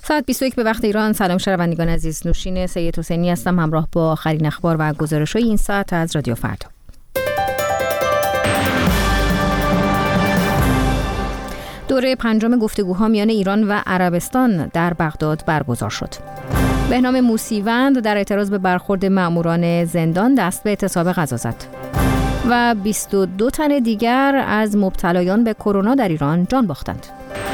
ساعت 21 به وقت ایران. سلام شنوندگان عزیز، نوشین سید حسینی هستم همراه با آخرین اخبار و گزارش‌های این ساعت از رادیو فردا. دوره پنجم گفتگوها میان ایران و عربستان در بغداد برگزار شد. بهنام موسیوند در اعتراض به برخورد ماموران زندان دست به اعتصاب غذا زد و 22 تن دیگر از مبتلایان به کرونا در ایران جان باختند.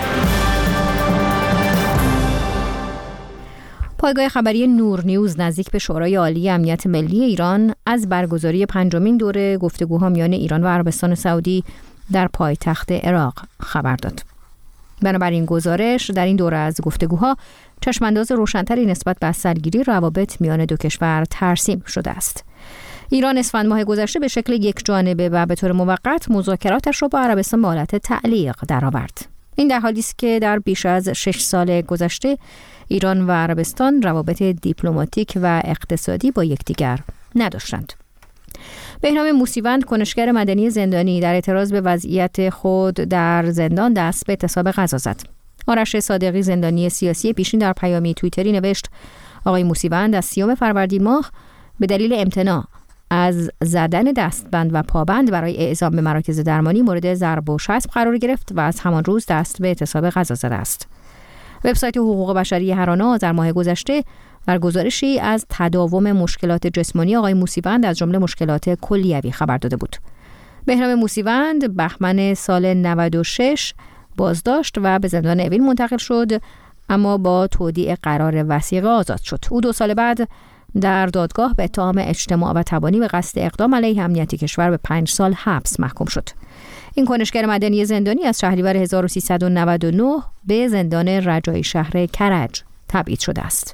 پایگاه خبری نور نیوز نزدیک به شورای عالی امنیت ملی ایران از برگزاری پنجمین دوره گفتگوها میان ایران و عربستان سعودی در پایتخت عراق خبر داد. بنابراین گزارش در این دوره از گفتگوها چشمانداز روشن‌تری نسبت به سرگیری روابط میان دو کشور ترسیم شده است. ایران اسفند ماه گذشته به شکل یک جانبه و به طور موقت مذاکراتش را با عربستان به حالت تعلیق درآورد. این در حالی است که در بیش از 6 سال گذشته ایران و عربستان روابط دیپلماتیک و اقتصادی با یکدیگر نداشتند. بهنام موسیوند کنشگر مدنی زندانی در اعتراض به وضعیت خود در زندان دست به اعتصاب غذا زد. آرش صادقی زندانی سیاسی پیشین در پیامی توییتری نوشت: آقای موسیوند از 30 فروردین ماه به دلیل امتناع از زدن دستبند و پابند برای اعزام به مراکز درمانی مورد ضرب و شتم قرار گرفت و از همان روز دست به اعتصاب غذا زده است. وبسایت حقوق بشری هرانا در ماه گذشته در گزارشی از تداوم مشکلات جسمانی آقای موسیوند از جمله مشکلات کلیوی خبر داده بود. بهنام موسیوند بهمن سال 96 بازداشت و به زندان اوین منتقل شد، اما با تودیع قرار وثیقه آزاد شد. او 2 سال بعد در دادگاه به اتهام اجتماع و تبانی به قصد اقدام علیه امنیت کشور به 5 سال حبس محکوم شد. این کنشگر مدنی زندانی از شهریور 1399 به زندان رجایی شهر کرج تبعید شده است.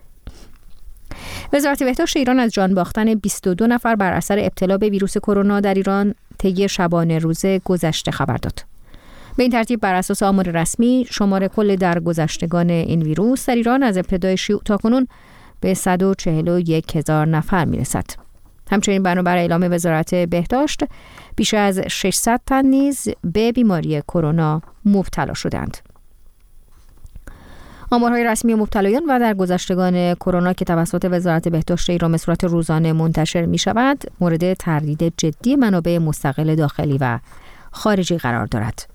وزارت بهداشت ایران از جان باختن 22 نفر بر اثر ابتلا به ویروس کرونا در ایران طی شبانه روز گذشته خبر داد. به این ترتیب بر اساس آمار رسمی شمار کل درگذشتگان این ویروس در ایران از ابتدای شیوع تاکنون به 141,000 نفر میرسد. همچنین بنابر اعلام وزارت بهداشت بیش از 600 تن نیز به بیماری کرونا مبتلا شدند. آمارهای رسمی مبتلایان و درگذشتگان کرونا که توسط وزارت بهداشت ایران به صورت روزانه منتشر می شود مورد تردید جدی منابع مستقل داخلی و خارجی قرار دارد.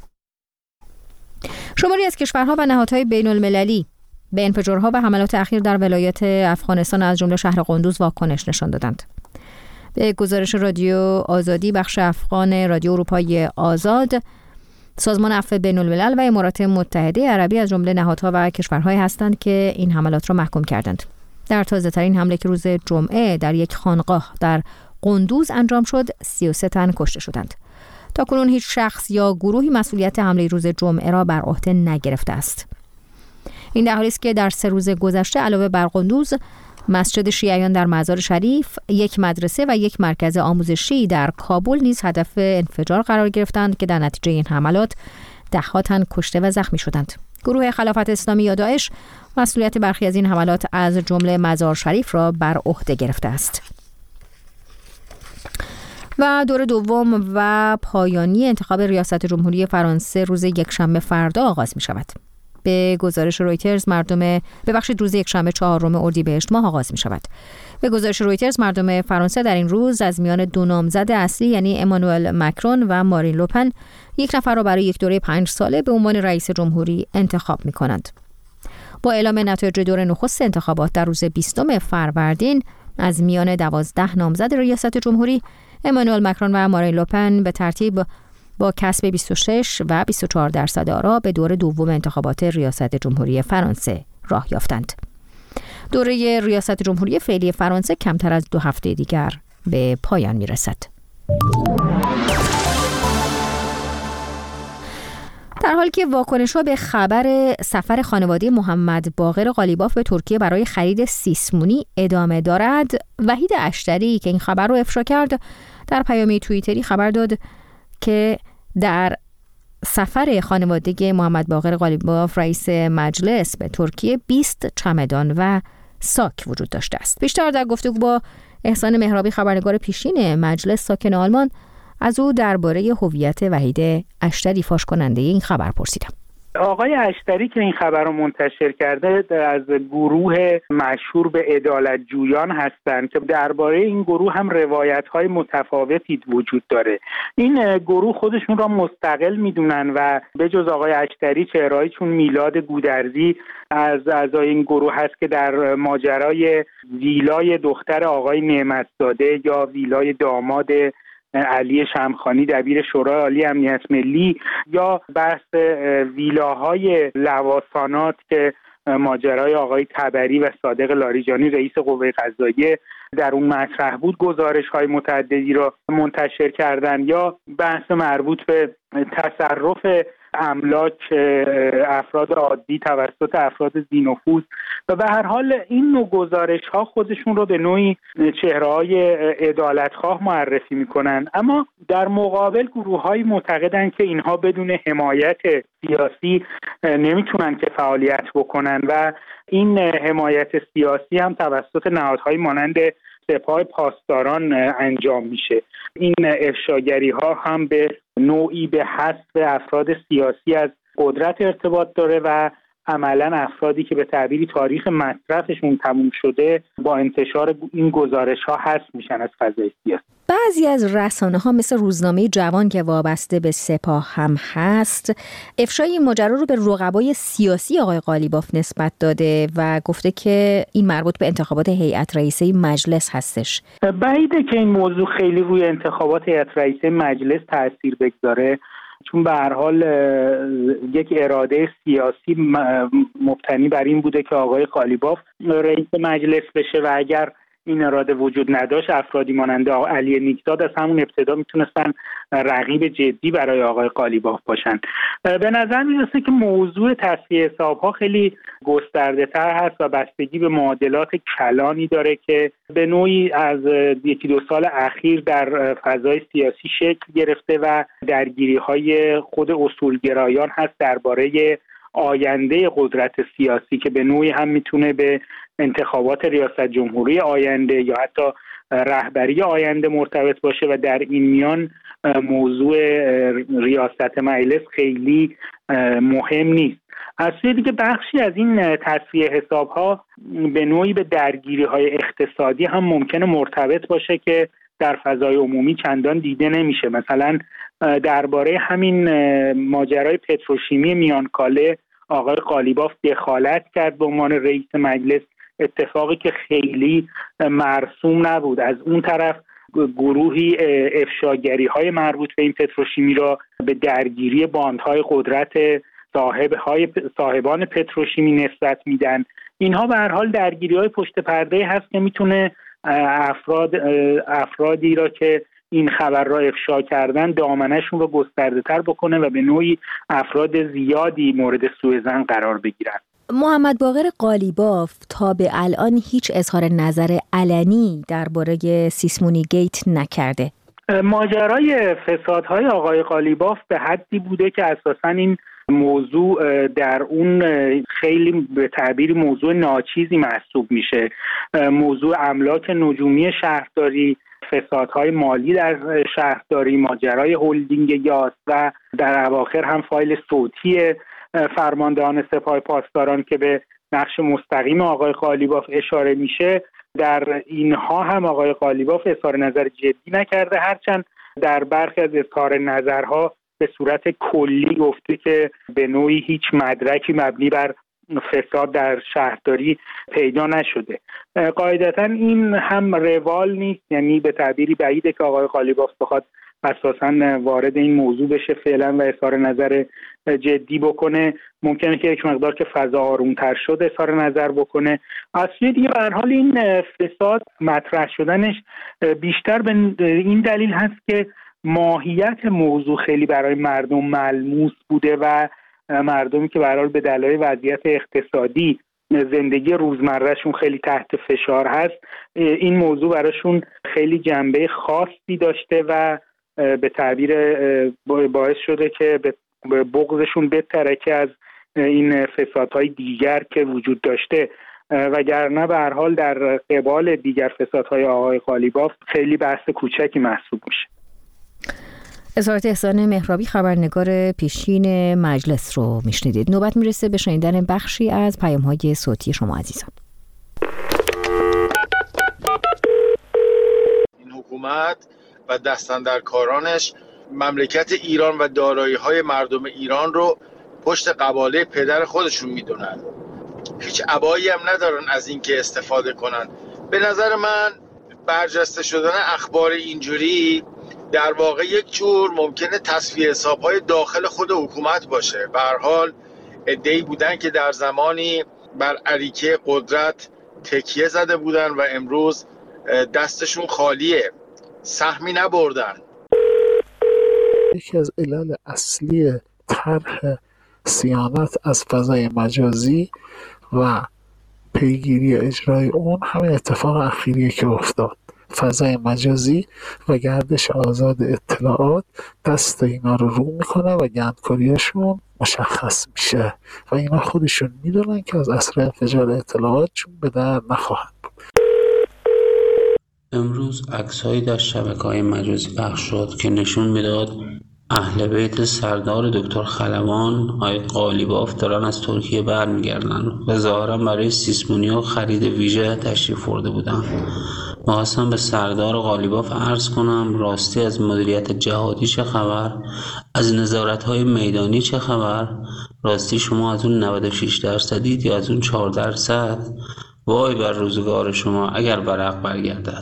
شماری از کشورها و نهادهای بین المللی به انفجارها و حملات اخیر در ولایت افغانستان از جمله شهر قندوز واکنش نشان دادند. به گزارش رادیو آزادی بخش افغان رادیو اروپای آزاد، سازمان عفو بین الملل و امارات متحده عربی از جمله نهادها و کشورهایی هستند که این حملات را محکوم کردند. در تازه‌ترین حمله که روز جمعه در یک خانقاه در قندوز انجام شد، 33 تن کشته شدند. تاکنون هیچ شخص یا گروهی مسئولیت حمله روز جمعه را بر عهده نگرفته است. این در حالی است که در 3 روز گذشته علاوه بر قندوز، مسجد شیعیان در مزار شریف، یک مدرسه و یک مرکز آموزشی در کابل نیز هدف انفجار قرار گرفتند که در نتیجه این حملات 10 تن کشته و زخمی شدند. گروه خلافت اسلامی یا داعش مسئولیت برخی از این حملات از جمله مزار شریف را بر عهده گرفته است. و دور دوم و پایانی انتخاب ریاست جمهوری فرانسه روز یکشنبه فردا آغاز می شود. به گزارش رویترز روز یکشنبه 4 اردیبهشت ماه آغاز می شود. به گزارش رویترز مردم فرانسه در این روز از میان 2 نامزد اصلی یعنی امانوئل مکرون و مارین لوپن یک نفر را برای یک دوره 5 ساله به عنوان رئیس جمهوری انتخاب می کنند. با اعلام نتایج دور نخست انتخابات در روز 20 فروردین از میان 12 نامزد ریاست جمهوری، امانوئل مکرون و مارین لوپن به ترتیب با کسب 26 و 24% آرا به دور دوم انتخابات ریاست جمهوری فرانسه راه یافتند. دوره ریاست جمهوری فعلی فرانسه کمتر از 2 هفته دیگر به پایان میرسد. در حالی که واکنش‌ها به خبر سفر خانواده محمد باقر قالیباف به ترکیه برای خرید سیسمونی ادامه دارد، وحید اشتری که این خبر رو افشا کرد در پیامی توییتری خبر داد که در سفر خانواده محمد باقر قالیباف رئیس مجلس به ترکیه 20 چمدان و ساک وجود داشته است. بیشتر در گفتگو با احسان مهرابی خبرنگار پیشین مجلس ساکن آلمان از او درباره هویت وحید اشتری فاش کننده این خبر پرسیدم. آقای اشتری که این خبر رو منتشر کرده از گروه مشهور به عدالت جویان هستند که درباره این گروه هم روایت‌های متفاوتی وجود داره. این گروه خودشون را مستقل میدونن و به جز آقای اشتری چهره‌ای چون میلاد گودرزی از اعضای این گروه هست که در ماجرای ویلای دختر آقای نعمتزاده یا ویلای داماد علی شمخانی دبیر شورای عالی امنیت ملی یا بحث ویلاهای لواسانات که ماجرای آقای تبری و صادق لاریجانی رئیس قوه قضاییه در اون مطرح بود گزارش‌های متعددی را منتشر کردن یا بحث مربوط به تصرف املاک افراد عادی توسط افراد ذی‌نفوذ و به هر حال این نوع گزارش‌ها خودشون رو به نوعی چهره‌های عدالتخواه معرفی می‌کنن، اما در مقابل گروه‌های معتقدن که اینها بدون حمایت سیاسی نمیتونن که فعالیت بکنن و این حمایت سیاسی هم توسط نهادهای مانند سپاه پاسداران انجام میشه. این افشاگری‌ها هم به نوعی به حذف افراد سیاسی از قدرت ارتباط داره و عملاً افرادی که به تعبیری تاریخ مصرفشون تموم شده با انتشار این گزارش‌ها حذف میشن از فضای سیاسی. بعضی از رسانه‌ها مثل روزنامه جوان که وابسته به سپاه هم هست افشای این ماجرا رو به رقبای سیاسی آقای قالیباف نسبت داده و گفته که این مربوط به انتخابات هیئت رئیسه مجلس هستش. بعیده که این موضوع خیلی روی انتخابات هیئت رئیسه مجلس تأثیر بگذاره، چون به هر حال یک اراده سیاسی مبتنی بر این بوده که آقای قالیباف رئیس مجلس بشه و اگر این اراده وجود نداشت افرادی مانند علی نیکزاد از همون ابتدا میتونستن رقیب جدی برای آقای قالیباف باشن. به نظر میرسه که موضوع تصفیه حساب‌ها خیلی گسترده‌تر هست و بستگی به معادلات کلانی داره که به نوعی از 1-2 سال اخیر در فضای سیاسی شکل گرفته و درگیری‌های خود اصولگرایان هست درباره آینده قدرت سیاسی که به نوعی هم میتونه به انتخابات ریاست جمهوری آینده یا حتی رهبری آینده مرتبط باشه و در این میان موضوع ریاست مجلس خیلی مهم نیست. از سوی دیگه بخشی از این تصفیه حساب‌ها به نوعی به درگیری‌های اقتصادی هم ممکنه مرتبط باشه که در فضای عمومی چندان دیده نمیشه. مثلا درباره همین ماجرای پتروشیمی میانکاله آقای قالیباف دخالت کرد به عنوان رئیس مجلس، اتفاقی که خیلی مرسوم نبود. از اون طرف گروهی افشاگری‌های مربوط به این پتروشیمی را به درگیری باندهای قدرت صاحبان پتروشیمی نسبت میدن. اینها به هر حال درگیری‌های پشت پرده هست که میتونه افرادی را که این خبر را افشا کردن دامنه‌شون رو گسترده‌تر بکنه و به نوعی افراد زیادی مورد سوء ظن قرار بگیرن. محمد باقر قالیباف تا به الان هیچ اظهار نظر علنی درباره سیسمونی گیت نکرده. ماجرای فسادهای آقای قالیباف به حدی بوده که اساساً این موضوع در اون خیلی به تعبیر موضوع ناچیزی محسوب میشه. موضوع املاک نجومی شهرداری، فسادهای مالی در شهرداری، ماجرای هلدینگ یاس و در اواخر هم فایل صوتی فرماندهان سپاه پاسداران که به نقش مستقیم آقای قالیباف اشاره میشه، در اینها هم آقای قالیباف اظهار نظر جدی نکرده، هرچند در برخی از اظهار نظرها به صورت کلی گفته که به نوعی هیچ مدرکی مبنی بر فساد در شهرداری پیدا نشده. قاعدتا این هم روال نیست، یعنی به تعبیری بعیده که آقای قالیباف بخواد اساساً وارد این موضوع بشه فعلا و اظهار نظر جدی بکنه. ممکنه که یک مقدار که فضا آرومتر شد اظهار نظر بکنه. اصلی دیگه به هر حال این فساد مطرح شدنش بیشتر به این دلیل هست که ماهیت موضوع خیلی برای مردم ملموس بوده و مردمی که به هر حال به دلایل وضعیت اقتصادی زندگی روزمرهشون خیلی تحت فشار هست، این موضوع براشون خیلی جنبه خاصی داشته و به تعبیر باعث شده که به بغضشون بترکه از این فسادهای دیگر که وجود داشته، وگرنه به هر حال در قبال دیگر فسادهای آقای قالیباف خیلی بحث کوچکی محسوب میشه. اظهارات احسان مهرابی خبرنگار پیشین مجلس رو میشنیدید. نوبت میرسه به شنیدن بخشی از پیام‌های صوتی شما عزیزان. این حکومت و دستاندرکارانش مملکت ایران و دارایی‌های مردم ایران رو پشت قباله پدر خودشون میدونن. هیچ ابایی هم ندارن از این که استفاده کنن. به نظر من برجسته شدن اخبار اینجوری در واقع یک جور ممکنه تصفیه حساب‌های داخل خود حکومت باشه. به هر حال عده‌ای بودن که در زمانی بر اریکه قدرت تکیه زده بودن و امروز دستشون خالیه، سهمی نبردن. یکی از علل اصلی طرح صیانت از فضای مجازی و پیگیری اجرای اون همین اتفاق اخیریه که افتاد. فضای مجازی و گردش آزاد اطلاعات دست اینا رو میکنه و گندکاریشون مشخص میشه و اینا خودشون میدونن که از اثر انفجار اطلاعاتشون به در نخواهند بود. امروز عکس‌هایی در شبکه‌های مجازی پخش شد که نشون میداد اهل بیت سردار دکتر خلبان آقای قالیباف دارن از ترکیه برمیگردن و ظاهرا برای سیسمونی و خرید ویژه تشریف برده بودن. می‌خواستم به سردار قالیباف عرض کنم راستی از مدیریت جهادی چه خبر؟ از نظارت‌های میدانی چه خبر؟ راستی شما از اون 96% یا از اون 4%؟ وای بر روزگار شما اگر برق برگردد.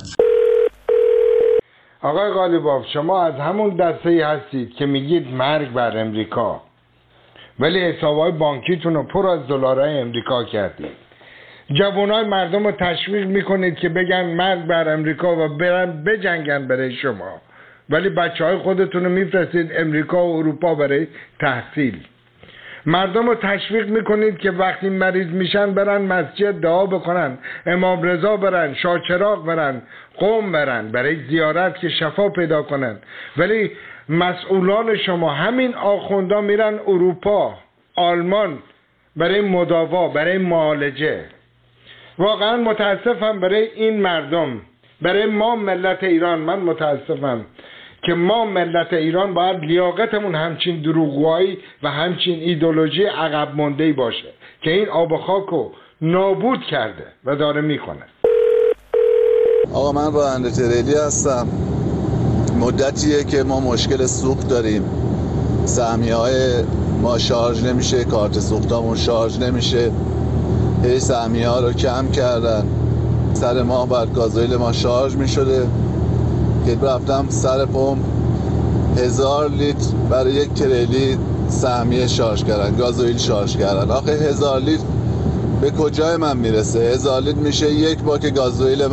آقای قالیباف، شما از همون دسته‌ای هستید که میگید مرگ بر امریکا، ولی حساب‌های بانکیتون رو پر از دلارهای امریکا کردید. جوانای مردم رو تشویق میکنید که بگن مرگ بر امریکا و برن بجنگن برای شما، ولی بچه‌های خودتون رو میفرستید امریکا و اروپا برای تحصیل. مردم رو تشویق میکنید که وقتی مریض میشن برن مسجد دعا بکنن، امام رضا برن، شاه چراغ برن، قم برن برای زیارت که شفا پیدا کنن، ولی مسئولان شما همین آخوندا میرن اروپا، آلمان برای مداوا، برای معالجه. واقعا متاسفم برای این مردم، برای ما ملت ایران. من متاسفم که ما ملت ایران باید لیاقتمون همچین دروغگویی و همچین ایدئولوژی عقب مانده‌ای باشه که این آب و خاک رو نابود کرده و داره میکنه. آقا من راننده تریلی هستم. مدتیه که ما مشکل سوخت داریم، سهمیه‌های ما شارژ نمیشه، کارت سوختامون شارژ نمیشه. هی سهمیه‌ها رو کم کردن. سر ماه بعد گازوئیل ما شارژ میشده که رفتم سر پمپ 1000 لیتر برای یک تریلی سهمیه شارژ کردن، گازوئیل شارژ کردن. آخه 1000 لیتر به کجای من میرسه؟ 1000 لیتر میشه یک باک گازوئیل.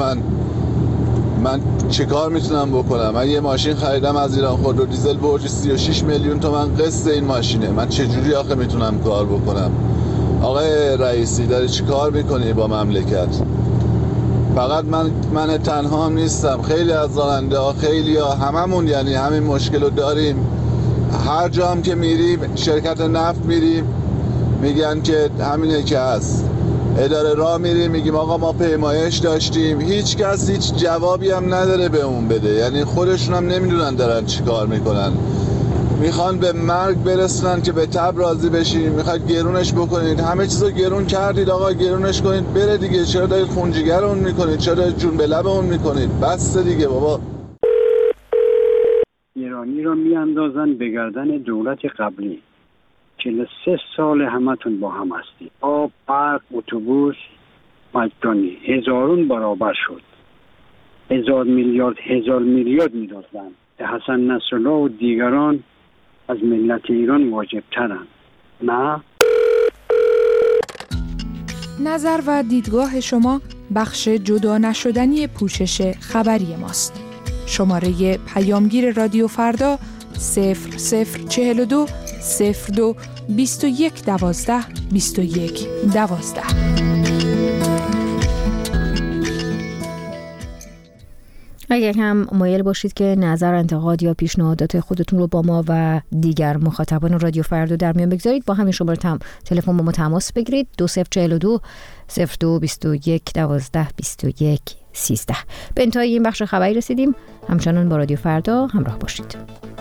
من چه کار میتونم بکنم؟ من یه ماشین خریدم از ایران خودرو دیزل، برج 36 میلیون تومان قسط این ماشینه. من چه جوری آخه میتونم کار بکنم؟ آقای رئیسی داری چی کار میکنی با مملکت؟ فقط من تنها نیستم، خیلی از راننده ها، خیلی ها، هممون یعنی همین مشکل رو داریم. هر جا هم که میریم، شرکت نفت میریم میگن که همینه که هست. اداره راه میریم میگیم آقا ما پیمایش داشتیم. هیچ کس هیچ جوابی هم نداره به اون بده، یعنی خودشون هم نمیدونن دارن چی کار میکنن. میخوان به مرگ برسونن که به تب راضی بشیم. میخواید گرونش بکنید، همه چیزو گرون کردید آقا، گرونش کنید بره دیگه. چرا دارید خونجیگر اون میکنید؟ چرا دارید جون به لب اون میکنید؟ بس دیگه بابا. ایرانی رو میاندازن به گردن دولت قبلی. 43 سال همتون با هم هستید. آب، برق، اتوبوس مجانی هزارون برابر شد. 1000 میلیارد میدادن. حسن نصرالله و دیگران از ملت ایران واجب ترن. نه؟ نظر و دیدگاه شما بخش جدا نشدنی پوشش خبری ماست. شماره پیامگیر رادیو فردا 0042 02 21 12 21 12. اگر هم مایل باشید که نظر، انتقاد یا پیشنهادات خودتون رو با ما و دیگر مخاطبان رادیو فردا در میان بگذارید، با همین شماره تلفن با ما تماس بگیرید 2042 02 21 12 21 13. به انتهای این بخش خبری رسیدیم. همچنان با رادیو فردا همراه باشید.